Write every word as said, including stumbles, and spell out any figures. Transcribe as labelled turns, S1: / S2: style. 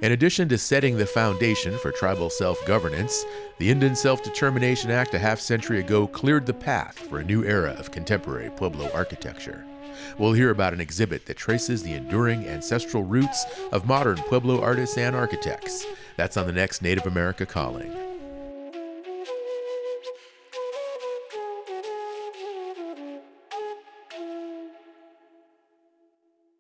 S1: In addition to setting the foundation for tribal self-governance, the Indian Self-Determination Act a half-century ago cleared the path for a new era of contemporary Pueblo architecture. We'll hear about an exhibit that traces the enduring ancestral roots of modern Pueblo artists and architects. That's on the next Native America Calling.